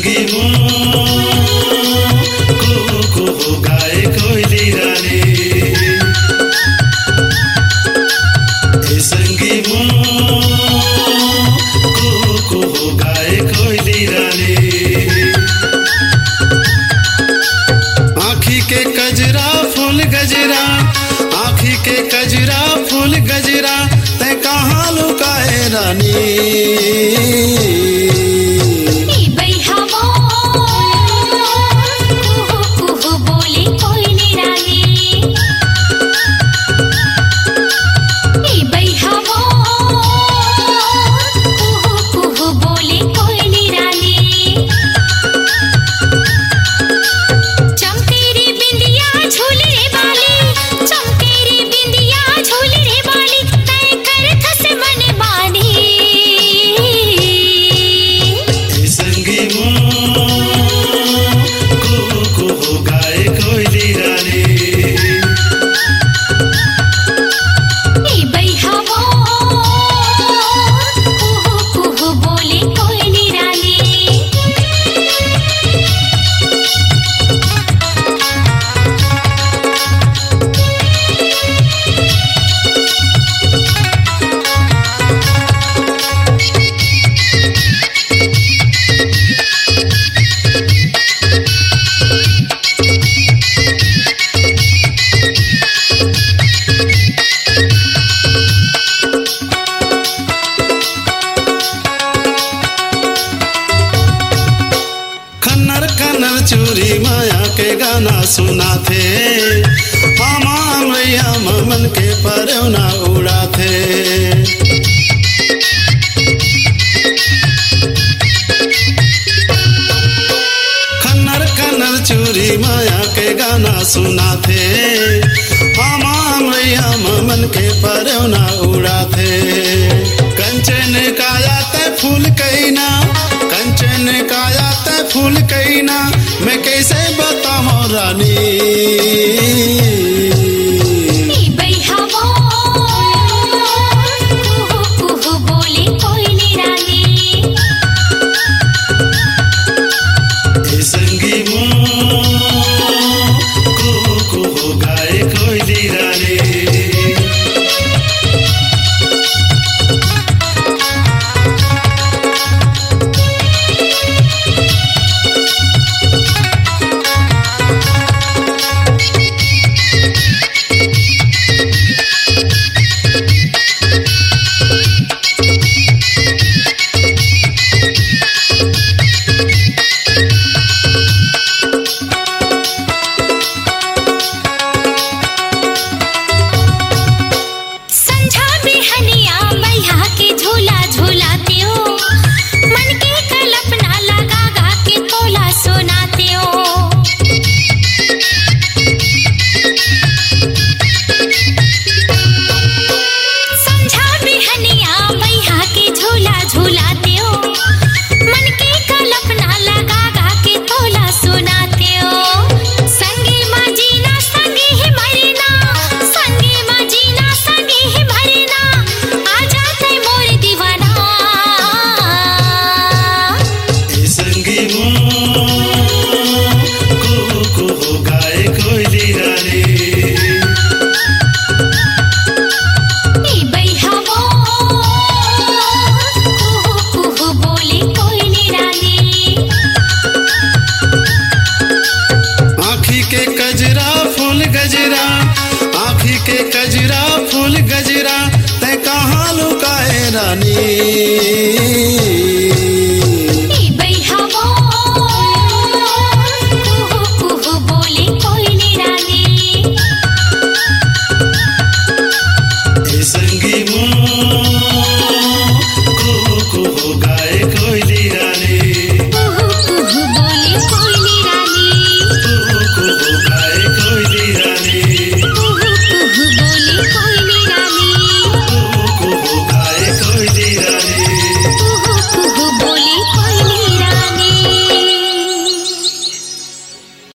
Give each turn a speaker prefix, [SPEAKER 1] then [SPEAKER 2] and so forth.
[SPEAKER 1] संगी को गाए कोयली रानी संगी को गाए कोयली रानी आँखी के कजरा फूल गजरा आँखी के कजरा फूल गजरा तै कहाँ लुकाए रानी चूरी माया के गाना सुना थे मामा मैया मन के परौना उड़ा थे खन्नर खन्नर चूरी माया के गाना सुना थे मामा मैया मन के परौना उड़ा थे कंचन काया ते फूल कहीना कंचन काया ते फूल कहीना मैं कैसे बताऊं रानी संगी को गाए कोयली रानी आँखी के कजरा फूल गजरा तै कहाँ लुकाए रानी संगी